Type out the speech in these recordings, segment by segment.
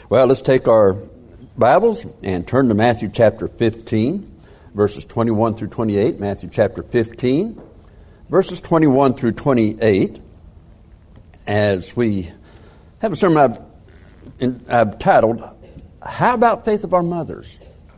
Well, let's take our Bibles and turn to Matthew chapter 15, verses 21 through 28. Matthew chapter 15, verses 21 through 28. As we have a sermon I've titled, How About Faith of Our Mothers?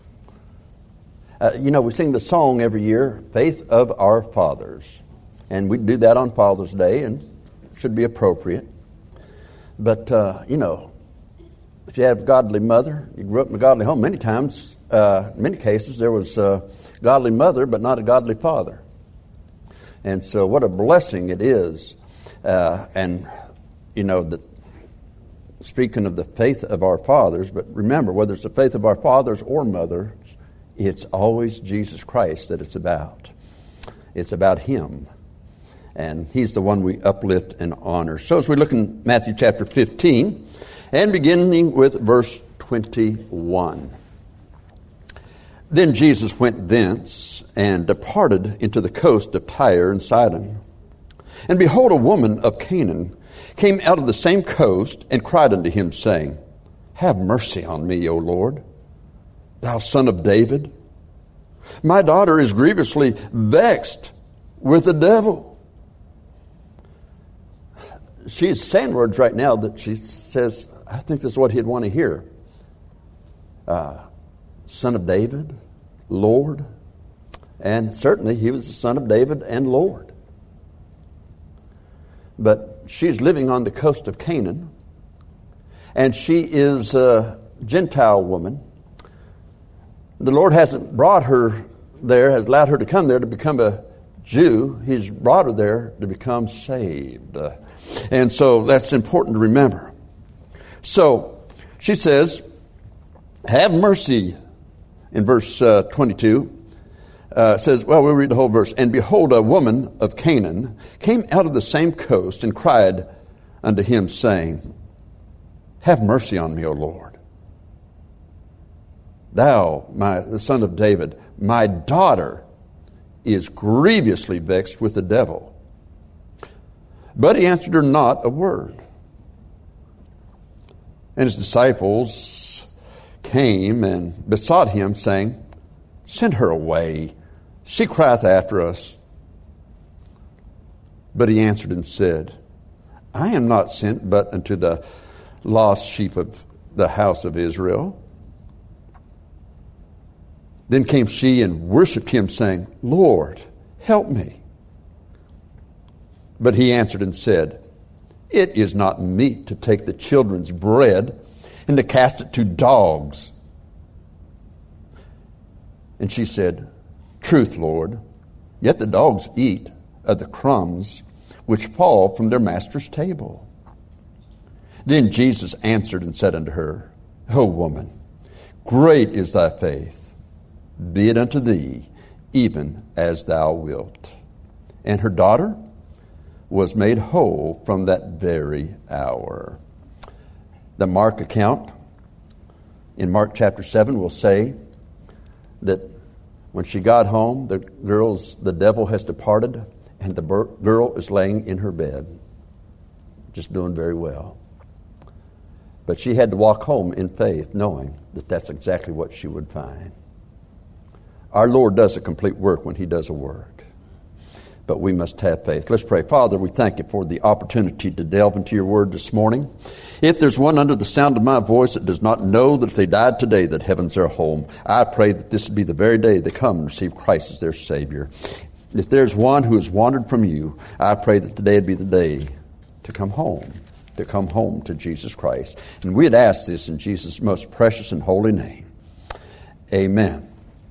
We sing the song every year, Faith of Our Fathers. And we do that on Father's Day, and it should be appropriate. But, if you have a godly mother, you grew up in a godly home, many times, in many cases, there was a godly mother, but not a godly father. And so what a blessing it is. Speaking of the faith of our fathers, but remember, whether it's the faith of our fathers or mothers, it's always Jesus Christ that it's about. It's about Him. And He's the one we uplift and honor. So as we look in Matthew chapter 15, and beginning with verse 21. Then Jesus went thence and departed into the coast of Tyre and Sidon. And behold, a woman of Canaan came out of the same coast and cried unto him, saying, Have mercy on me, O Lord, thou son of David. My daughter is grievously vexed with the devil. She's saying words right now that she says, I think this is what he'd want to hear. Son of David, Lord. And certainly he was the son of David and Lord. But she's living on the coast of Canaan. And she is a Gentile woman. The Lord hasn't brought her there, has allowed her to come there to become a Jew. He's brought her there to become saved. And so that's important to remember. So she says, have mercy, in verse 22, says, well, we'll read the whole verse. And behold, a woman of Canaan came out of the same coast and cried unto him, saying, Have mercy on me, O Lord. Thou, the son of David, my daughter is grievously vexed with the devil. But he answered her not a word. And his disciples came and besought him, saying, Send her away. She crieth after us. But he answered and said, I am not sent but unto the lost sheep of the house of Israel. Then came she and worshipped him, saying, Lord, help me. But he answered and said, It is not meet to take the children's bread and to cast it to dogs. And she said, Truth, Lord, yet the dogs eat of the crumbs which fall from their master's table. Then Jesus answered and said unto her, O woman, great is thy faith. Be it unto thee, even as thou wilt. And her daughter was made whole from that very hour. The Mark account in Mark chapter 7 will say that when she got home, the devil has departed, and the girl is laying in her bed, just doing very well. But she had to walk home in faith, knowing that that's exactly what she would find. Our Lord does a complete work when He does a work. But we must have faith. Let's pray. Father, we thank You for the opportunity to delve into Your Word this morning. If there's one under the sound of my voice that does not know that if they died today, that heaven's their home, I pray that this would be the very day they come and receive Christ as their Savior. If there's one who has wandered from You, I pray that today would be the day to come home to Jesus Christ. And we'd ask this in Jesus' most precious and holy name. Amen.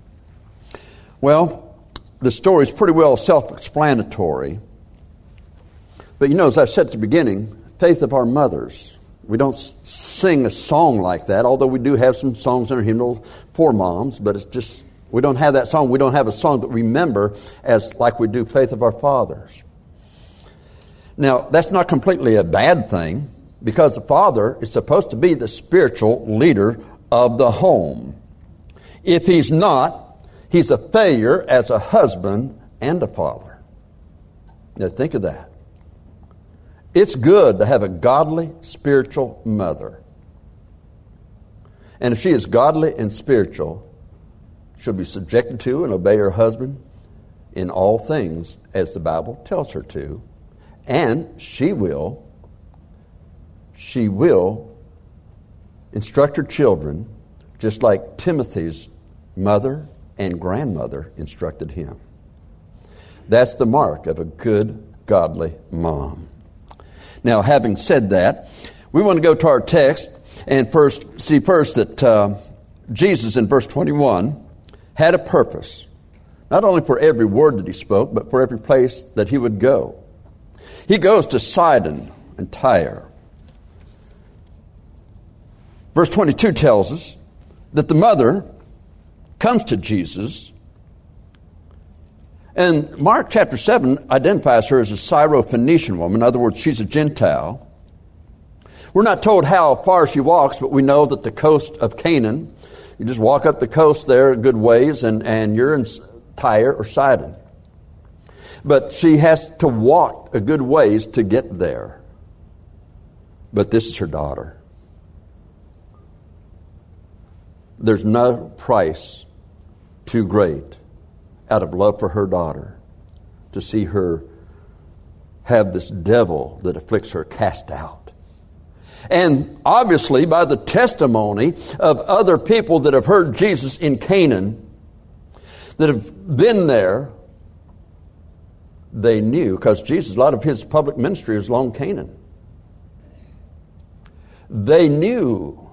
Well, the story is pretty well self-explanatory. But as I said at the beginning, faith of our mothers. We don't sing a song like that, although we do have some songs in our hymnal for moms, but it's just, we don't have that song. We don't have a song that we remember as like we do faith of our fathers. Now, that's not completely a bad thing, because the father is supposed to be the spiritual leader of the home. If he's not, he's a failure as a husband and a father. Now think of that. It's good to have a godly spiritual mother. And if she is godly and spiritual, she'll be subjected to and obey her husband in all things as the Bible tells her to. And she will instruct her children just like Timothy's mother and grandmother instructed him. That's the mark of a good, godly mom. Now, having said that, we want to go to our text and see that Jesus in verse 21 had a purpose, not only for every word that he spoke, but for every place that he would go. He goes to Sidon and Tyre. Verse 22 tells us that the mother comes to Jesus, and Mark chapter 7 identifies her as a Syrophoenician woman. In other words, she's a Gentile. We're not told how far she walks, but we know that the coast of Canaan, you just walk up the coast there a good ways, and you're in Tyre or Sidon. But she has to walk a good ways to get there. But this is her daughter. There's no price too great out of love for her daughter to see her have this devil that afflicts her cast out. And obviously by the testimony of other people that have heard Jesus in Canaan, that have been there, they knew, because Jesus, a lot of his public ministry is along Canaan. They knew.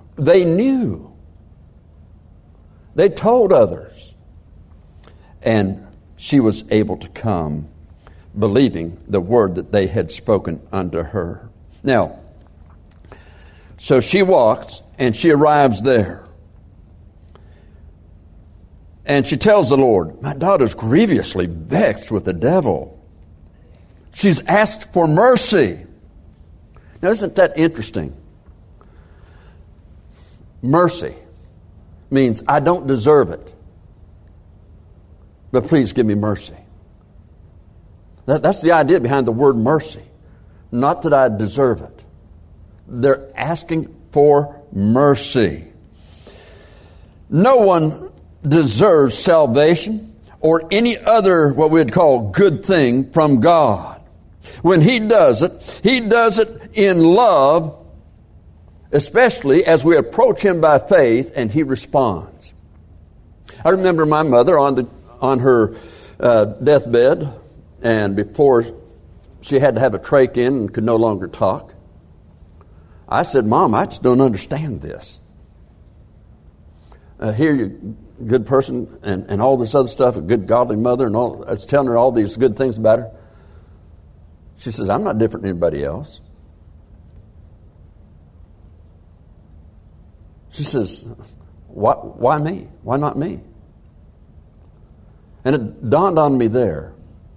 They told others. And she was able to come believing the word that they had spoken unto her. Now, so she walks and she arrives there. And she tells the Lord, my daughter's grievously vexed with the devil. She's asked for mercy. Now, isn't that interesting? Mercy means I don't deserve it, but please give me mercy. That's the idea behind the word mercy. Not that I deserve it. They're asking for mercy. No one deserves salvation or any other what we'd call good thing from God. When he does it in love, especially as we approach him by faith and he responds. I remember my mother on her deathbed, and before she had to have a trach in and could no longer talk, I said, Mom, I just don't understand this. Here you good person and all this other stuff, a good godly mother, and all. I was telling her all these good things about her. She says, I'm not different than anybody else. She says, why me? Why not me? And it dawned on me there.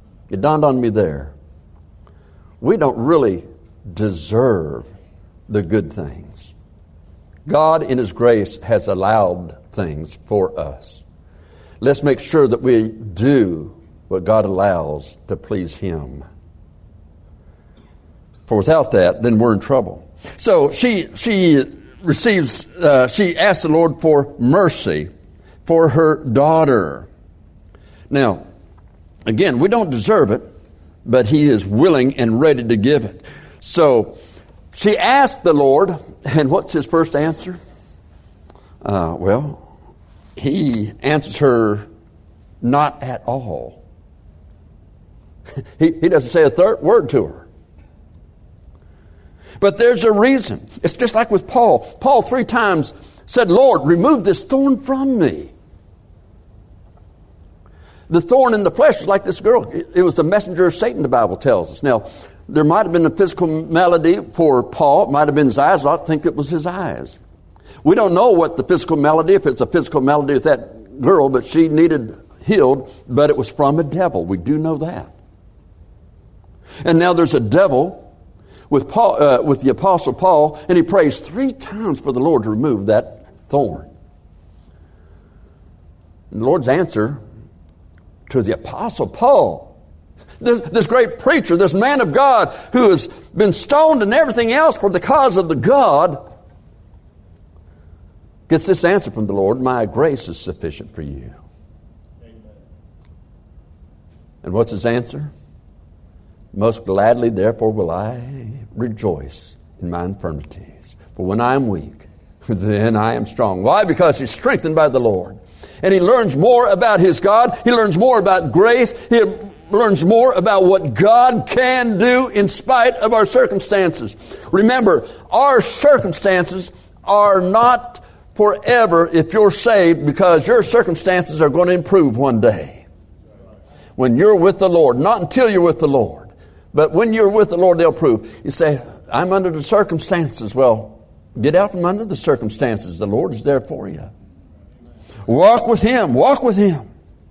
We don't really deserve the good things. God in his grace has allowed things for us. Let's make sure that we do what God allows to please him. For without that, then we're in trouble. So she asks the Lord for mercy for her daughter. Now, again, we don't deserve it, but he is willing and ready to give it. So she asked the Lord, and what's his first answer? Well, he answers her, not at all. He doesn't say a third word to her. But there's a reason. It's just like with Paul. Paul 3 times said, Lord, remove this thorn from me. The thorn in the flesh is like this girl. It was the messenger of Satan, the Bible tells us. Now, there might have been a physical malady for Paul. It might have been his eyes. I think it was his eyes. We don't know what the physical malady, if it's a physical malady with that girl, but she needed healed, but it was from a devil. We do know that. And now there's a devil with Paul, with the Apostle Paul, and he prays 3 times for the Lord to remove that thorn. And the Lord's answer to the Apostle Paul, this great preacher, this man of God who has been stoned and everything else for the cause of the God, gets this answer from the Lord, my grace is sufficient for you. Amen. And what's his answer? Most gladly, therefore, will I rejoice in my infirmities. For when I am weak, then I am strong. Why? Because he's strengthened by the Lord. And he learns more about his God. He learns more about grace. He learns more about what God can do in spite of our circumstances. Remember, our circumstances are not forever if you're saved, because your circumstances are going to improve one day. When you're with the Lord, not until you're with the Lord, but when you're with the Lord, they'll prove. You say, I'm under the circumstances. Well, get out from under the circumstances. The Lord is there for you. Walk with him. Walk with him.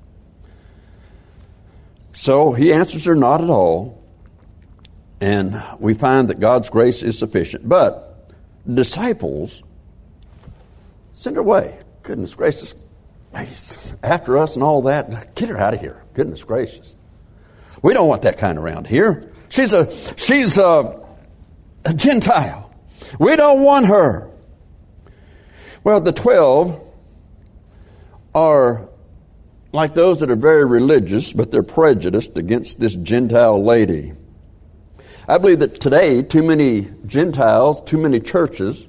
So he answers her not at all. And we find that God's grace is sufficient. But disciples send her away. Goodness gracious. After us and all that. Get her out of here. Goodness gracious. We don't want that kind around here. She's a Gentile. We don't want her. Well, the 12 are like those that are very religious, but they're prejudiced against this Gentile lady. I believe that today, too many Gentiles, too many churches,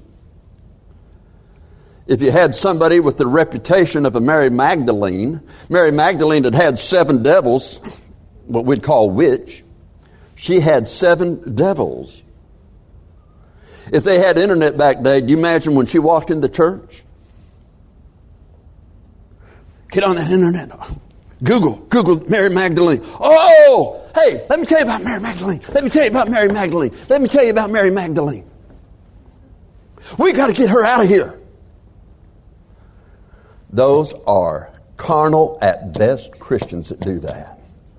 if you had somebody with the reputation of a Mary Magdalene had had 7 devils, what we'd call witch. She had 7 devils. If they had internet back then, do you imagine when she walked into church? Get on that internet. Google Mary Magdalene. Oh, hey, let me tell you about Mary Magdalene. Let me tell you about Mary Magdalene. Let me tell you about Mary Magdalene. We got to get her out of here. Those are carnal at best Christians that do that.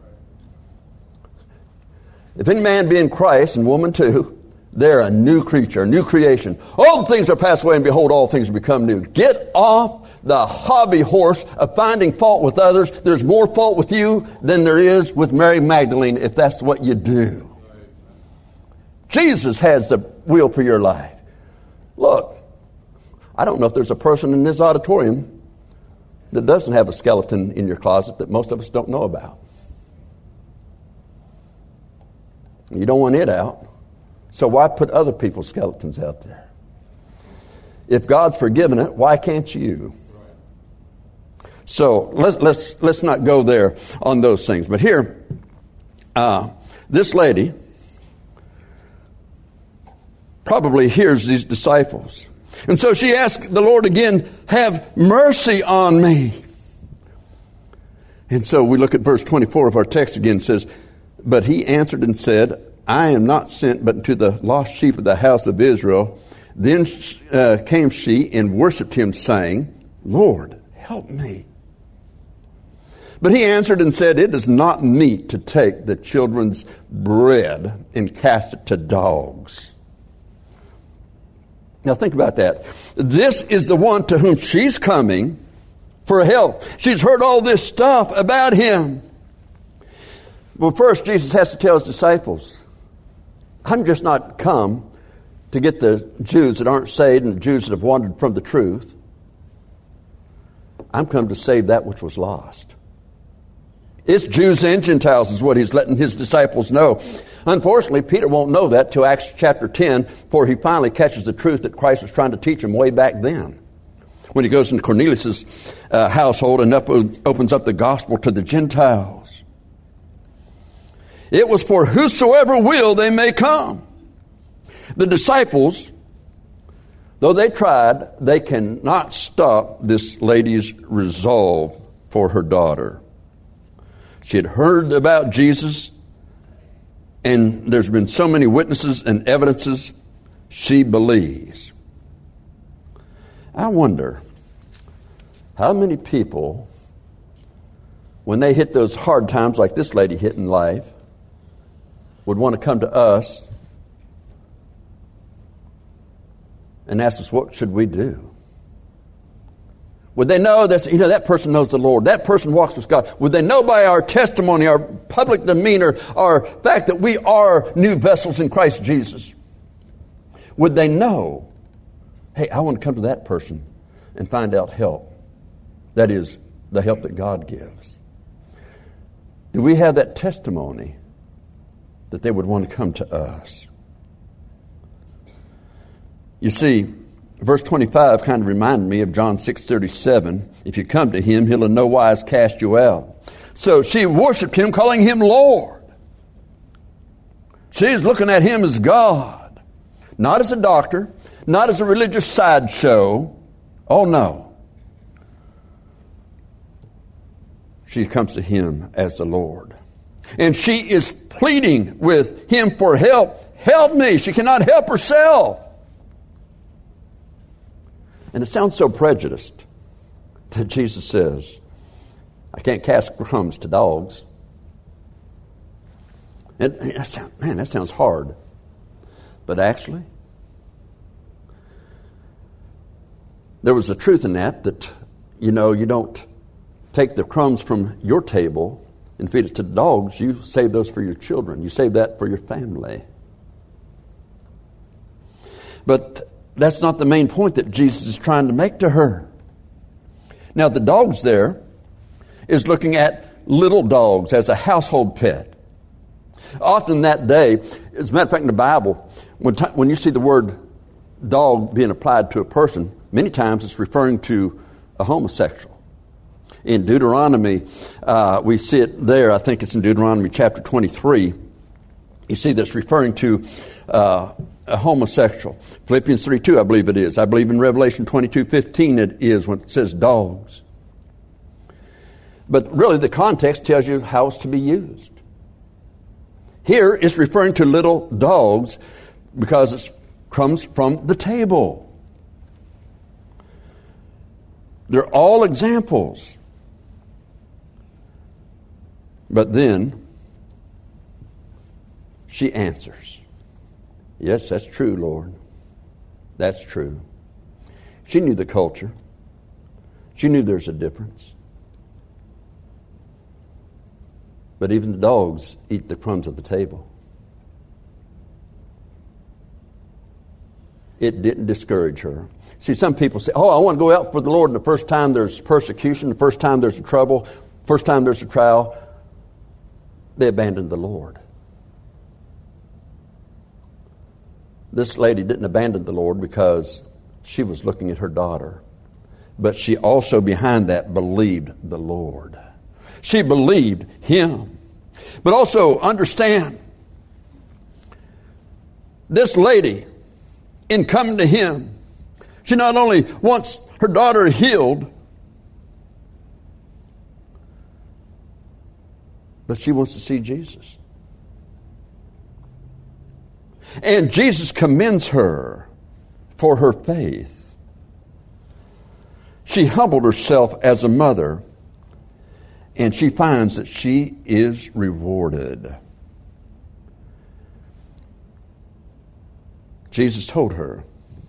If any man be in Christ, and woman too, they're a new creature, a new creation. Old things are passed away, and behold, all things are become new. Get off the hobby horse of finding fault with others. There's more fault with you than there is with Mary Magdalene, if that's what you do. Jesus has the will for your life. Look, I don't know if there's a person in this auditorium that doesn't have a skeleton in your closet that most of us don't know about. You don't want it out. So why put other people's skeletons out there? If God's forgiven it, why can't you? So let's not go there on those things. But here, this lady probably hears these disciples. And so she asked the Lord again, have mercy on me. And so we look at verse 24 of our text again. It says, but he answered and said, I am not sent but to the lost sheep of the house of Israel. Then came she and worshipped him, saying, Lord, help me. But he answered and said, it is not meet to take the children's bread and cast it to dogs. Now think about that. This is the one to whom she's coming for help. She's heard all this stuff about him. Well, first Jesus has to tell his disciples, I'm just not come to get the Jews that aren't saved and the Jews that have wandered from the truth. I'm come to save that which was lost. It's Jews and Gentiles is what he's letting his disciples know. Unfortunately, Peter won't know that till Acts chapter 10, for he finally catches the truth that Christ was trying to teach him way back then. When he goes into Cornelius' household and opens up the gospel to the Gentiles. It was for whosoever will they may come. The disciples, though they tried, they cannot stop this lady's resolve for her daughter. She had heard about Jesus, and there's been so many witnesses and evidences, she believes. I wonder how many people, when they hit those hard times like this lady hit in life, would want to come to us and ask us, what should we do? Would they know that person knows the Lord, that person walks with God? Would they know by our testimony, our public demeanor, our fact that we are new vessels in Christ Jesus? Would they know, hey, I want to come to that person and find out help. That is, the help that God gives. Do we have that testimony that they would want to come to us? You see, verse 25 kind of reminded me of John 6:37. If you come to him, he'll in no wise cast you out. So she worshiped him, calling him Lord. She's looking at him as God, not as a doctor, not as a religious sideshow. Oh, no. She comes to him as the Lord. And she is pleading with him for help. Help me. She cannot help herself. And it sounds so prejudiced that Jesus says, I can't cast crumbs to dogs. And that sounds hard. But actually, there was a truth in that, you don't take the crumbs from your table and feed it to the dogs. You save those for your children. You save that for your family. But that's not the main point that Jesus is trying to make to her. Now, the dogs there is looking at little dogs as a household pet. Often that day, as a matter of fact in the Bible, when you see the word dog being applied to a person, many times it's referring to a homosexual. In Deuteronomy, we see it there. I think it's in Deuteronomy chapter 23. You see that's referring to a homosexual. Philippians 3:2, I believe it is. I believe in Revelation 22:15 it is when it says dogs. But really the context tells you how it's to be used. Here it's referring to little dogs because it comes from the table. They're all examples. But then she answers, yes, that's true, Lord. That's true. She knew the culture. She knew there's a difference. But even the dogs eat the crumbs of the table. It didn't discourage her. See, some people say, I want to go out for the Lord, and the first time there's persecution, the first time there's trouble, first time there's a trial, they abandoned the Lord. This lady didn't abandon the Lord because she was looking at her daughter. But she also, behind that, believed the Lord. She believed him. But also understand, this lady, in coming to him, she not only wants her daughter healed, but she wants to see Jesus. And Jesus commends her for her faith. She humbled herself as a mother, and she finds that she is rewarded. Jesus told her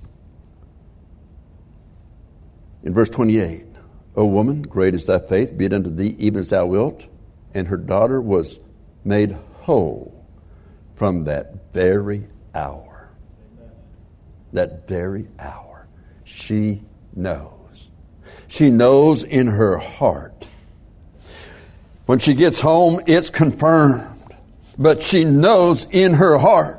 in verse 28, O woman, great is thy faith, be it unto thee even as thou wilt. And her daughter was made whole from that very hour. Amen. That very hour. She knows. She knows in her heart. When she gets home, it's confirmed. But she knows in her heart.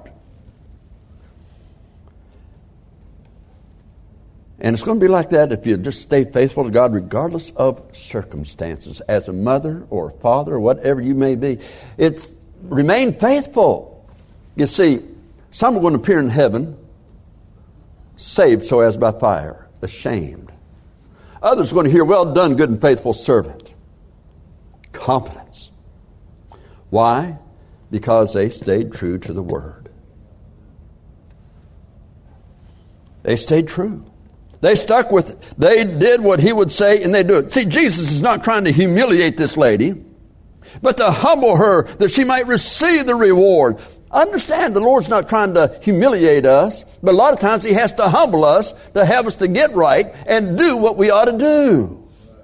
And it's going to be like that if you just stay faithful to God regardless of circumstances. As a mother or a father or whatever you may be, it's remain faithful. You see, some are going to appear in heaven saved so as by fire, ashamed. Others are going to hear, well done, good and faithful servant. Confidence. Why? Because they stayed true to the word. They stayed true. They stuck with it. They did what he would say, and they do it. See, Jesus is not trying to humiliate this lady, but to humble her that she might receive the reward. Understand, the Lord's not trying to humiliate us, but a lot of times he has to humble us to have us to get right and do what we ought to do.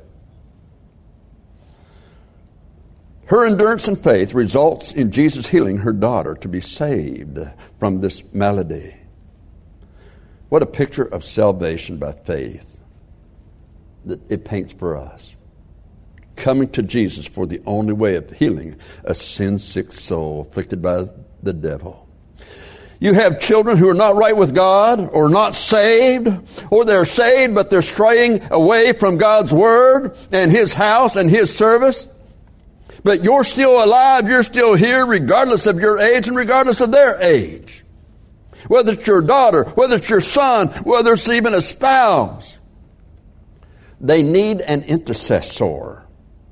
Her endurance and faith results in Jesus healing her daughter to be saved from this malady. What a picture of salvation by faith. that it paints for us. Coming to Jesus for the only way of healing a sin-sick soul afflicted by the devil. You have children who are not right with God, or not saved, or they're saved but they're straying away from God's Word and His house and His service. But you're still alive, you're still here, regardless of your age and regardless of their age. Whether it's your daughter, whether it's your son, whether it's even a spouse. They need an intercessor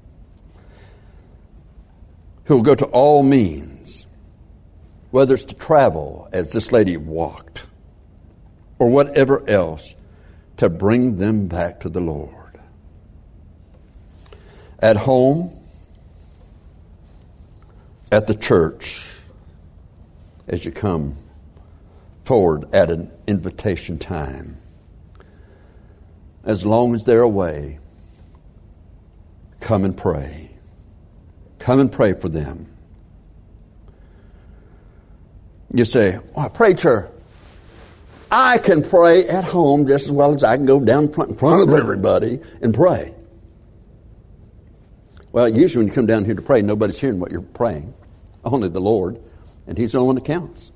who will go to all means, whether it's to travel as this lady walked, or whatever else, to bring them back to the Lord. At home, at the church, as you come forward at an invitation time, as long as they're away, come and pray. Come and pray for them. You say, well, preacher, I can pray at home just as well as I can go down in front of everybody and pray. Well, usually when you come down here to pray, nobody's hearing what you're praying. Only the Lord, and He's the only one that counts.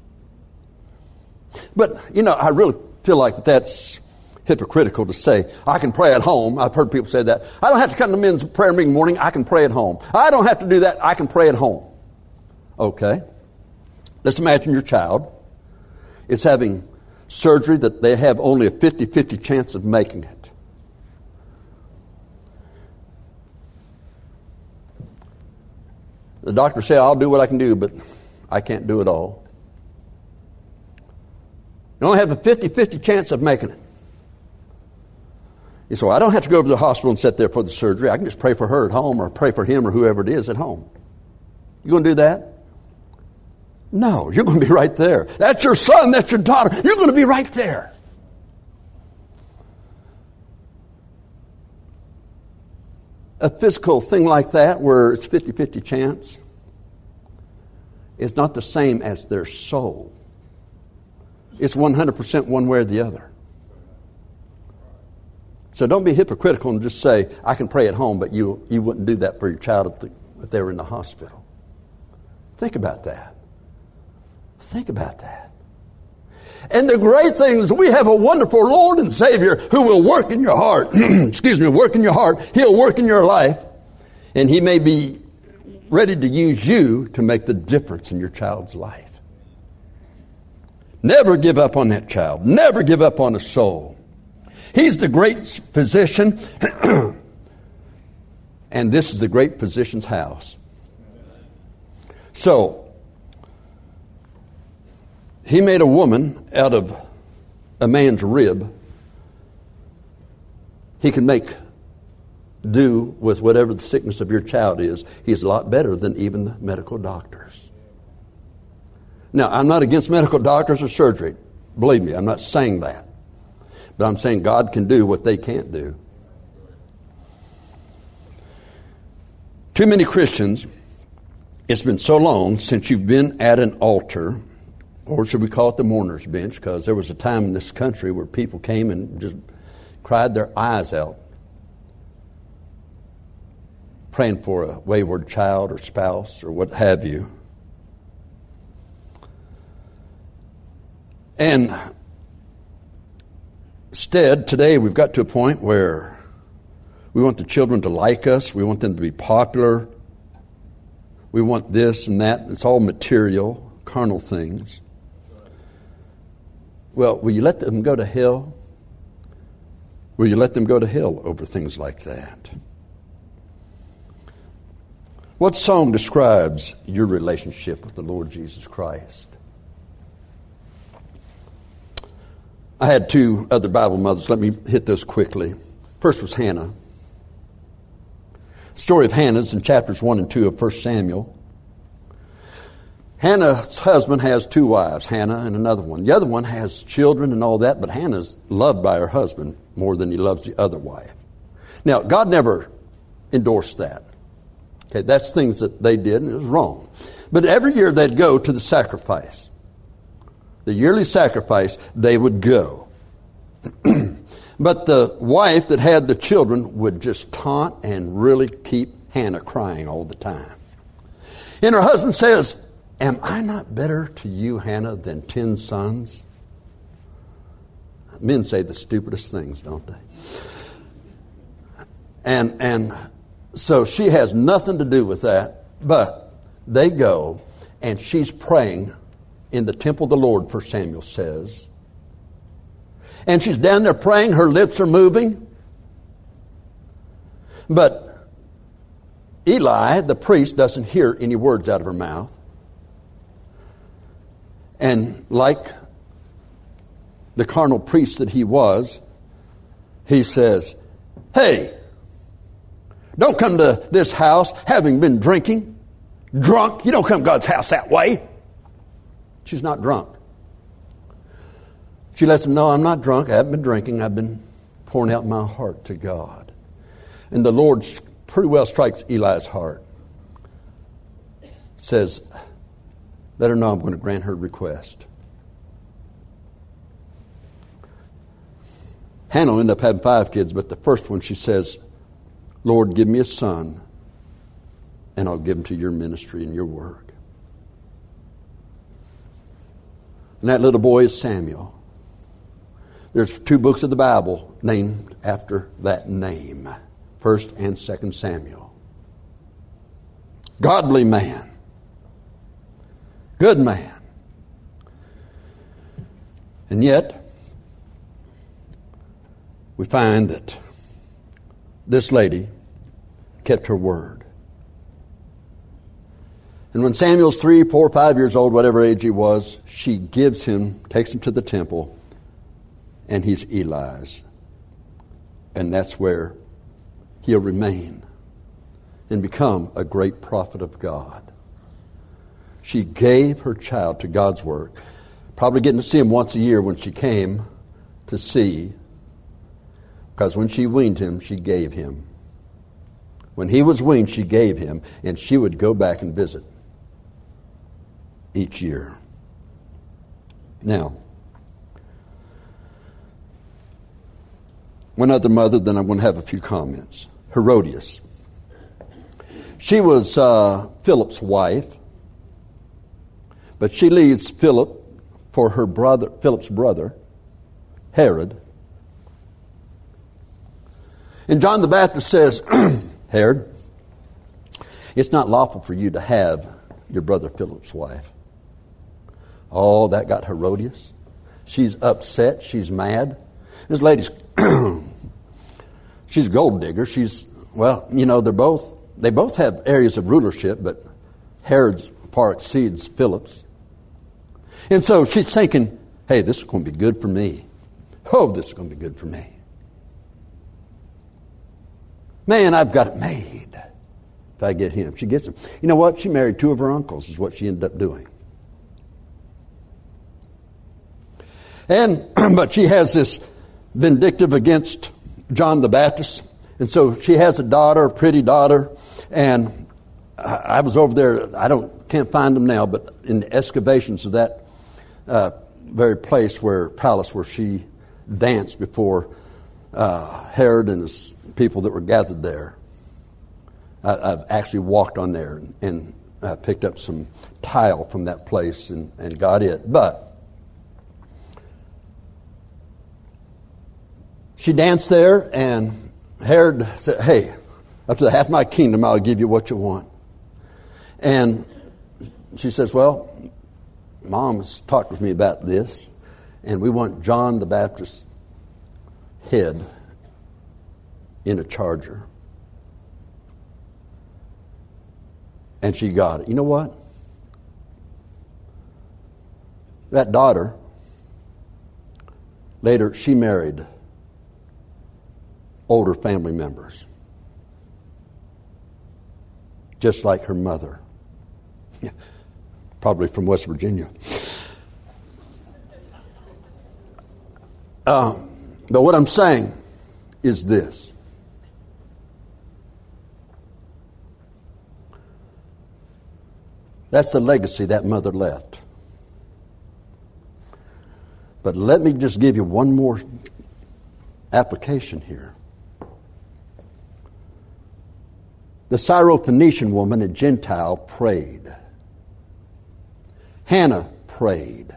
But, I really feel like that's hypocritical to say, I can pray at home. I've heard people say that. I don't have to come to men's prayer meeting morning. I can pray at home. I don't have to do that. I can pray at home. Okay. Let's imagine your child is having surgery that they have only a 50-50 chance of making it. The doctor said, I'll do what I can do, but I can't do it all. You only have a 50-50 chance of making it. You say, well, I don't have to go to the hospital and sit there for the surgery. I can just pray for her at home or pray for him or whoever it is at home. You going to do that? No, you're going to be right there. That's your son, that's your daughter. You're going to be right there. A physical thing like that where it's 50-50 chance is not the same as their soul. It's 100% one way or the other. So don't be hypocritical and just say, I can pray at home, but you wouldn't do that for your child if they were in the hospital. Think about that. Think about that. And the great thing is we have a wonderful Lord and Savior who will work in your heart. Work in your heart. He'll work in your life. And He may be ready to use you to make the difference in your child's life. Never give up on that child. Never give up on a soul. He's the great physician, and this is the great physician's house. So, He made a woman out of a man's rib. He can make do with whatever the sickness of your child is. He's a lot better than even the medical doctors. Now, I'm not against medical doctors or surgery. Believe me, I'm not saying that. But I'm saying God can do what they can't do. Too many Christians, it's been so long since you've been at an altar, or should we call it the mourner's bench, because there was a time in this country where people came and just cried their eyes out, praying for a wayward child or spouse or what have you. And instead, today we've got to a point where we want the children to like us. We want them to be popular. We want this and that. It's all material, carnal things. Well, will you let them go to hell? Will you let them go to hell over things like that? What song describes your relationship with the Lord Jesus Christ? I had two other Bible mothers. Let me hit those quickly. First was Hannah. The story of Hannah is in chapters 1 and 2 of 1 Samuel. Hannah's husband has two wives, Hannah and another one. The other one has children and all that, but Hannah's loved by her husband more than he loves the other wife. Now, God never endorsed that. Okay, that's things that they did, and it was wrong. But every year they'd go to the sacrifice. The yearly sacrifice, they would go. But the wife that had the children would just taunt and really keep Hannah crying all the time. And her husband says, am I not better to you, Hannah, than 10 sons? Men say the stupidest things, don't they? And so she has nothing to do with that, but they go, and she's praying in the temple of the Lord, 1 Samuel says. And she's down there praying, her lips are moving. But Eli, the priest, doesn't hear any words out of her mouth. And like the carnal priest that he was, he says, hey, don't come to this house having been drinking, drunk. You don't come to God's house that way. She's not drunk. She lets him know, I'm not drunk. I haven't been drinking. I've been pouring out my heart to God. And the Lord pretty well strikes Eli's heart. Says, let her know I'm going to grant her request. Hannah will end up having 5 kids, but the first one she says, Lord, give me a son, and I'll give him to your ministry and your work. And that little boy is Samuel. There's 2 books of the Bible named after that name, 1 and 2 Samuel. Godly man. Good man. And yet, we find that this lady kept her word. And when Samuel's 3, 4, 5 years old, whatever age he was, she takes him to the temple, and he's Eli's. And that's where he'll remain and become a great prophet of God. She gave her child to God's work, probably getting to see him once a year when she came to see, because when she weaned him, she gave him. When he was weaned, she gave him, and she would go back and visit each year. Now, one other mother, then I'm going to have a few comments. Herodias. She was Philip's wife, but she leaves Philip for her brother, Philip's brother, Herod. And John the Baptist says, Herod, it's not lawful for you to have your brother Philip's wife. Oh, that got Herodias. She's upset. She's mad. This lady's, she's a gold digger. They both have areas of rulership, but Herod's far exceeds Philip's. And so she's thinking, hey, this is going to be good for me. Oh, this is going to be good for me. Man, I've got it made if I get him. She gets him. You know what? She married 2 of her uncles is what she ended up doing. But she has this vindictive against John the Baptist. And so she has a daughter, a pretty daughter. And I was over there. Can't find them now, but in the excavations of that very palace where she danced before Herod and his people that were gathered there. I've actually walked on there and picked up some tile from that place and got it. But she danced there, and Herod said, hey, up to the half of my kingdom, I'll give you what you want. And she says, well, Mom's talked with me about this, and we want John the Baptist's head in a charger. And she got it. You know what? That daughter, later she married older family members, just like her mother, probably from West Virginia. But what I'm saying is this. That's the legacy that mother left. But let me just give you one more application here. The Syrophoenician woman, a Gentile, prayed. Hannah prayed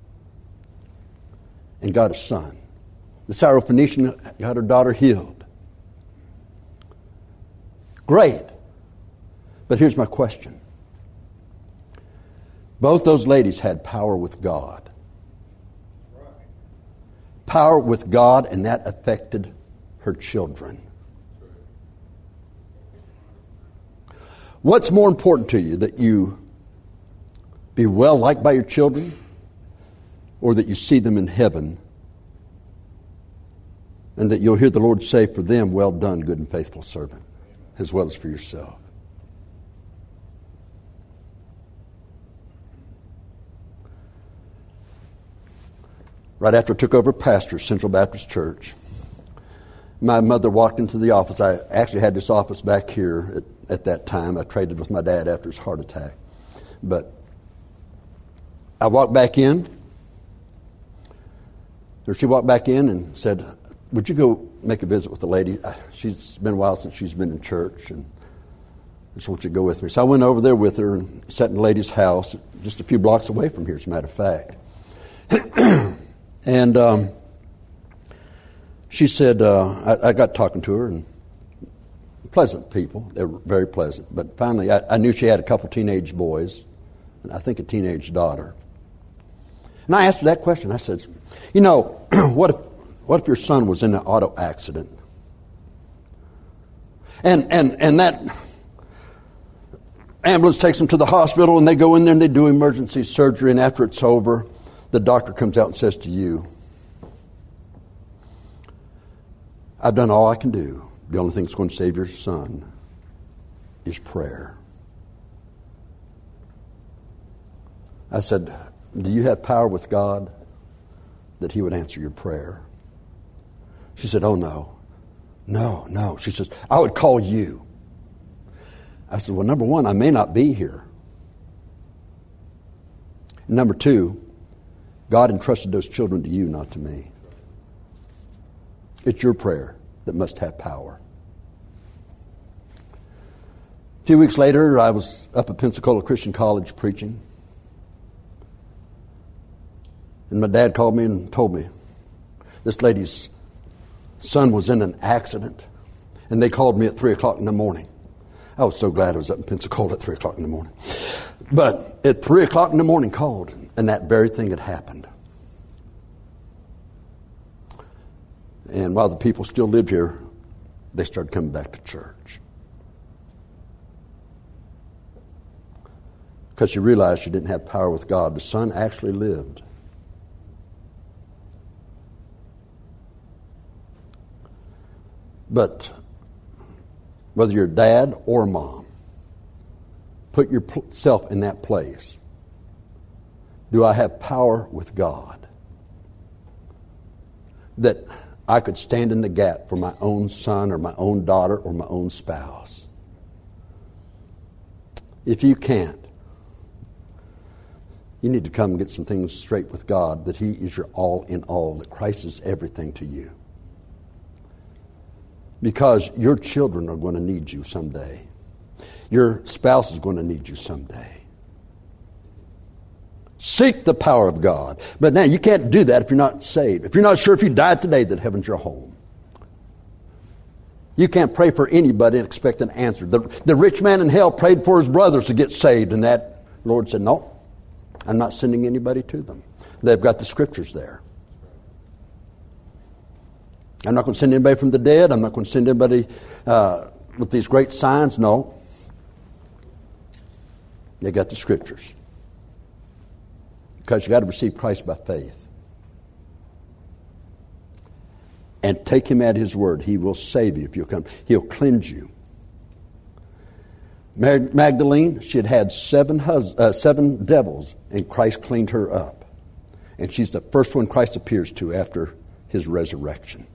and got a son. The Syrophoenician got her daughter healed. Great. But here's my question. Both those ladies had power with God. Power with God, and that affected her children. What's more important to you, that you be well liked by your children, or that you see them in heaven and that you'll hear the Lord say for them, well done, good and faithful servant, as well as for yourself? Right after I took over pastor, Central Baptist Church, my mother walked into the office. I actually had this office back here at that time. I traded with my dad after his heart attack. But I walked back in, or she walked back in and said, would you go make a visit with the lady? She's been a while since she's been in church, and I just want you to go with me. So I went over there with her and sat in the lady's house, just a few blocks away from here, as a matter of fact. And she said, I got talking to her, and pleasant people. They were very pleasant. But finally, I knew she had a couple teenage boys, and I think a teenage daughter. And I asked her that question. I said, you know, what if your son was in an auto accident? And that ambulance takes him to the hospital, and they go in there and they do emergency surgery, and after it's over, the doctor comes out and says to you, I've done all I can do. The only thing that's going to save your son is prayer. I said, do you have power with God that He would answer your prayer? She said, oh, no. No. She says, I would call you. I said, well, number one, I may not be here. And number two, God entrusted those children to you, not to me. It's your prayer that must have power. A few weeks later, I was up at Pensacola Christian College preaching. And my dad called me and told me this lady's son was in an accident. And they called me at 3 o'clock in the morning. I was so glad I was up in Pensacola at 3 o'clock in the morning. But at 3 o'clock in the morning called, and that very thing had happened. And while the people still lived here, they started coming back to church. Because she realized she didn't have power with God. The son actually lived. But whether you're dad or mom, put yourself in that place. Do I have power with God that I could stand in the gap for my own son or my own daughter or my own spouse? If you can't, you need to come and get some things straight with God, that He is your all in all, that Christ is everything to you. Because your children are going to need you someday. Your spouse is going to need you someday. Seek the power of God. But now, you can't do that if you're not saved. If you're not sure if you died today that heaven's your home. You can't pray for anybody and expect an answer. The rich man in hell prayed for his brothers to get saved, and that Lord said, no, I'm not sending anybody to them. They've got the scriptures there. I'm not going to send anybody from the dead. I'm not going to send anybody with these great signs. No. They got the scriptures. Because you got to receive Christ by faith. And take Him at His word. He will save you if you'll come. He'll cleanse you. Magdalene, she had had seven devils, and Christ cleaned her up. And she's the first one Christ appears to after His resurrection.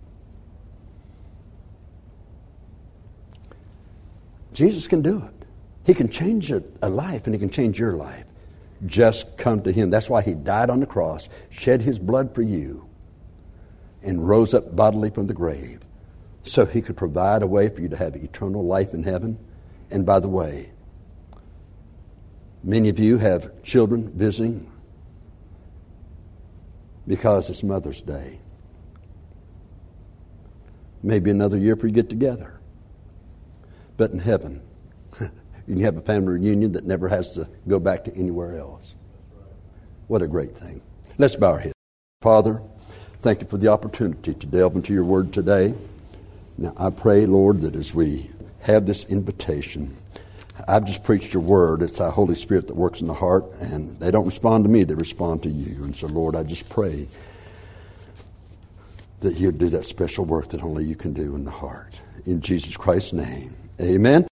Jesus can do it. He can change a life, and He can change your life. Just come to Him. That's why He died on the cross, shed His blood for you, and rose up bodily from the grave so he could provide a way for you to have eternal life in heaven. And by the way, many of you have children visiting because it's Mother's Day. Maybe another year for you to get together. But in heaven, you can have a family reunion that never has to go back to anywhere else. What a great thing. Let's bow our heads. Father, thank you for the opportunity to delve into your word today. Now, I pray, Lord, that as we have this invitation, I've just preached your word. It's the Holy Spirit that works in the heart, and they don't respond to me, they respond to you. And so, Lord, I just pray that you'd do that special work that only you can do in the heart. In Jesus Christ's name, amen.